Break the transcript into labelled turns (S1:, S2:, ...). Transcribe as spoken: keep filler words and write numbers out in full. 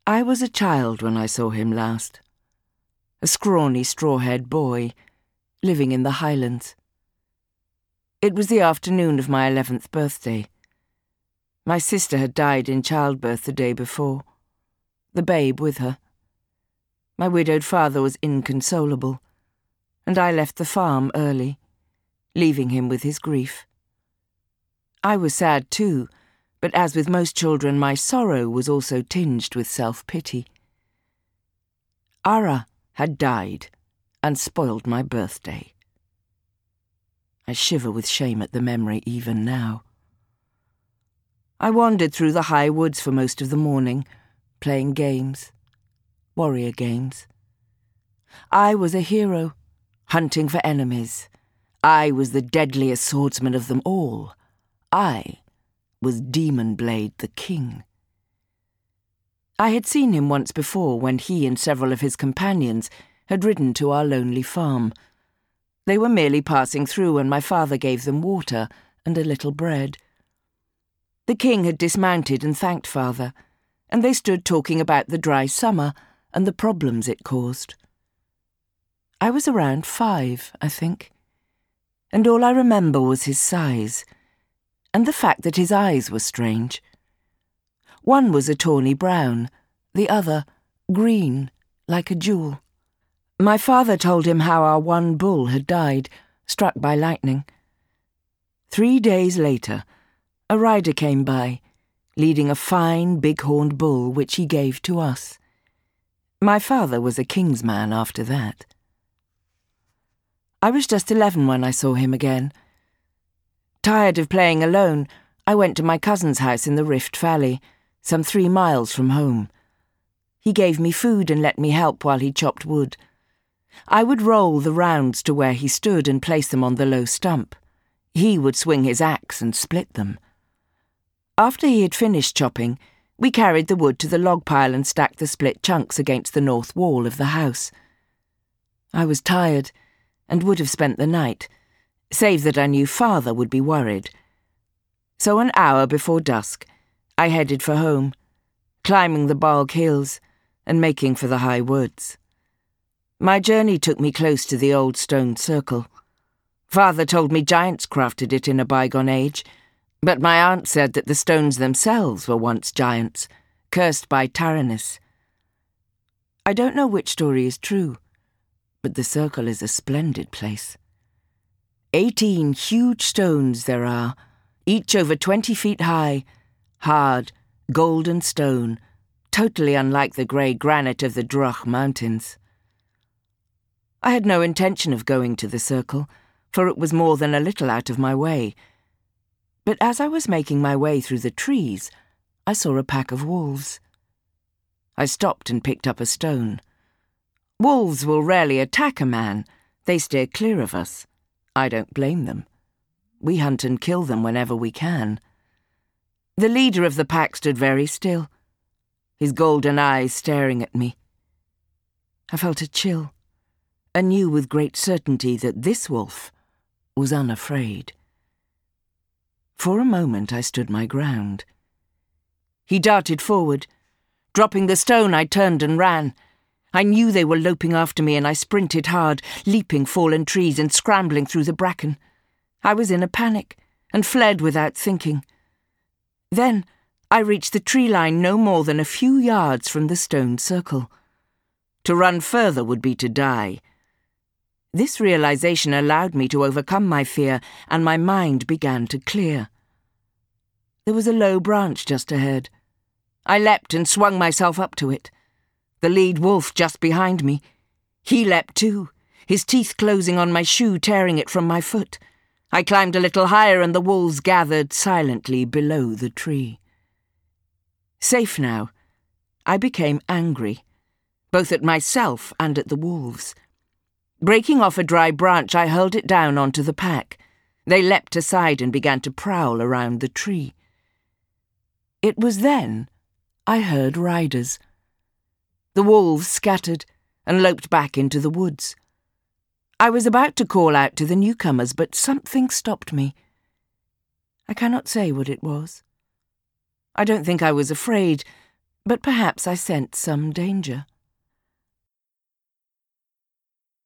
S1: I was a child when I saw him last. A scrawny, straw-haired boy, living in the Highlands. It was the afternoon of my eleventh birthday. My sister had died in childbirth the day before, the babe with her. My widowed father was inconsolable, and I left the farm early, leaving him with his grief. I was sad too, but as with most children, my sorrow was also tinged with self-pity. Ara had died and spoiled my birthday. I shiver with shame at the memory even now. I wandered through the high woods for most of the morning, playing games, warrior games. I was a hero, hunting for enemies. I was the deadliest swordsman of them all. I was Demon Blade the King. I had seen him once before when he and several of his companions had ridden to our lonely farm. They were merely passing through, and my father gave them water and a little bread. The king had dismounted and thanked father, and they stood talking about the dry summer and the problems it caused. I was around five, I think, and all I remember was his size, and the fact that his eyes were strange. One was a tawny brown, the other green, like a jewel. My father told him how our one bull had died, struck by lightning. Three days later, a rider came by, leading a fine, big-horned bull which he gave to us. My father was a king's man after that. I was just eleven when I saw him again. Tired of playing alone, I went to my cousin's house in the Rift Valley, some three miles from home. He gave me food and let me help while he chopped wood. I would roll the rounds to where he stood and place them on the low stump. He would swing his axe and split them. After he had finished chopping, we carried the wood to the log pile and stacked the split chunks against the north wall of the house. I was tired and would have spent the night, save that I knew father would be worried. So an hour before dusk, I headed for home, climbing the bog hills and making for the high woods. My journey took me close to the old stone circle. Father told me giants crafted it in a bygone age, but my aunt said that the stones themselves were once giants, cursed by Taranis. I don't know which story is true, but the circle is a splendid place. Eighteen huge stones there are, each over twenty feet high, hard, golden stone, totally unlike the grey granite of the Druch Mountains. I had no intention of going to the circle, for it was more than a little out of my way. But as I was making my way through the trees, I saw a pack of wolves. I stopped and picked up a stone. Wolves will rarely attack a man. They steer clear of us. I don't blame them. We hunt and kill them whenever we can. The leader of the pack stood very still, his golden eyes staring at me. I felt a chill, and knew with great certainty that this wolf was unafraid. For a moment I stood my ground. He darted forward. Dropping the stone, I turned and ran. I knew they were loping after me, and I sprinted hard, leaping fallen trees and scrambling through the bracken. I was in a panic, and fled without thinking. Then I reached the tree line no more than a few yards from the stone circle. To run further would be to die. This realization allowed me to overcome my fear, and my mind began to clear. There was a low branch just ahead. I leapt and swung myself up to it. The lead wolf just behind me. He leapt too, his teeth closing on my shoe, tearing it from my foot. I climbed a little higher, and the wolves gathered silently below the tree. Safe now, I became angry, both at myself and at the wolves. Breaking off a dry branch, I hurled it down onto the pack. They leapt aside and began to prowl around the tree. It was then I heard riders. The wolves scattered and loped back into the woods. I was about to call out to the newcomers, but something stopped me. I cannot say what it was. I don't think I was afraid, But perhaps I sensed some danger.